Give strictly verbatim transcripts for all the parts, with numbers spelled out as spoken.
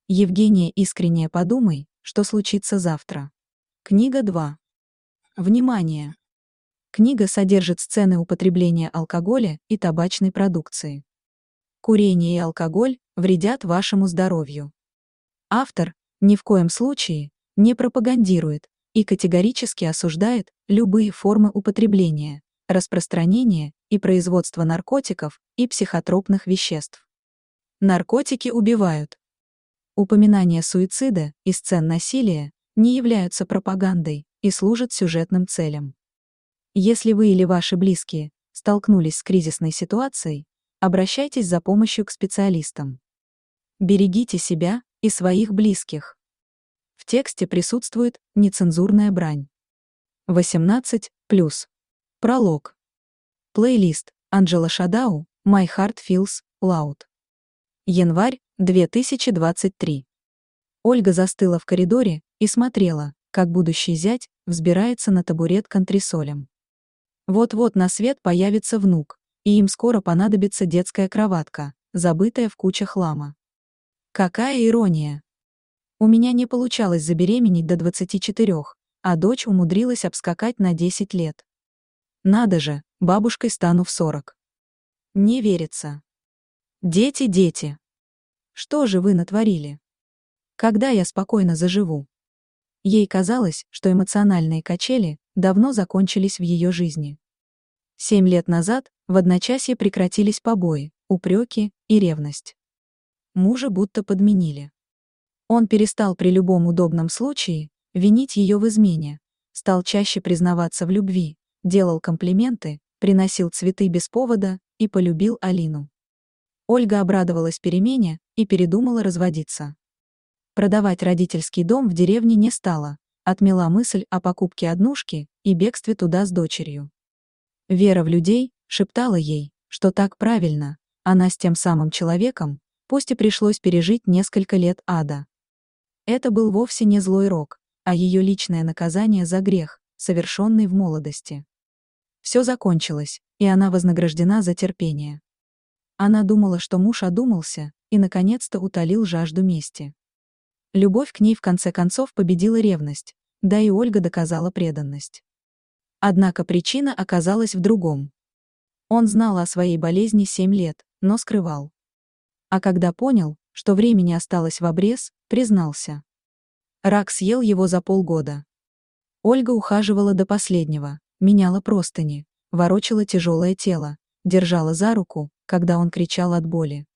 Евгения, искренне подумай, что случится завтра. Книга два. Внимание! Книга содержит сцены употребления алкоголя и табачной продукции. Курение и алкоголь вредят вашему здоровью. Автор ни в коем случае не пропагандирует и категорически осуждает любые формы употребления, распространения и производства наркотиков и психотропных веществ. Наркотики убивают. Упоминания суицида и сцен насилия не являются пропагандой и служат сюжетным целям. Если вы или ваши близкие столкнулись с кризисной ситуацией, обращайтесь за помощью к специалистам. Берегите себя и своих близких. В тексте присутствует нецензурная брань. восемнадцать плюс. Пролог. Плейлист Анджела Шадау «My Heart Feels Loud». Январь две тысячи двадцать три. Ольга застыла в коридоре и смотрела, как будущий зять взбирается на табурет к антресолям. Вот-вот на свет появится внук, и им скоро понадобится детская кроватка, забытая в куче хлама. Какая ирония! У меня не получалось забеременеть до двадцати четырёх, а дочь умудрилась обскакать на десять лет. Надо же, бабушкой стану в сорок. Не верится. Дети, дети. Что же вы натворили? Когда я спокойно заживу? Ей казалось, что эмоциональные качели давно закончились в ее жизни. Семь лет назад в одночасье прекратились побои, упреки и ревность. Мужа будто подменили. Он перестал при любом удобном случае винить ее в измене, стал чаще признаваться в любви, делал комплименты, приносил цветы без повода и полюбил Алину. Ольга обрадовалась перемене и передумала разводиться. Продавать родительский дом в деревне не стала, отмела мысль о покупке однушки и бегстве туда с дочерью. Вера в людей шептала ей, что так правильно, она с тем самым человеком, пусть и пришлось пережить несколько лет ада. Это был вовсе не злой рок, а ее личное наказание за грех, совершенный в молодости. Все закончилось, и она вознаграждена за терпение. Она думала, что муж одумался и наконец-то утолил жажду мести. Любовь к ней в конце концов победила ревность, да и Ольга доказала преданность. Однако причина оказалась в другом. Он знал о своей болезни семь лет, но скрывал. А когда понял, что времени осталось в обрез, признался. Рак съел его за полгода. Ольга ухаживала до последнего, меняла простыни, ворочала тяжелое тело, держала за руку, когда он кричал от боли.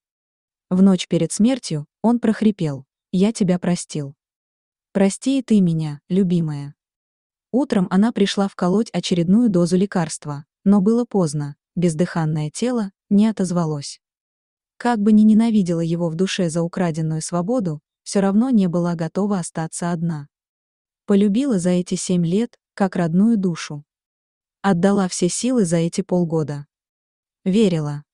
В ночь перед смертью он прохрипел: «Я тебя простил. Прости и ты меня, любимая». Утром она пришла вколоть очередную дозу лекарства, но было поздно, бездыханное тело не отозвалось. Как бы ни ненавидела его в душе за украденную свободу, все равно не была готова остаться одна. Полюбила за эти семь лет, как родную душу. Отдала все силы за эти полгода. Верила.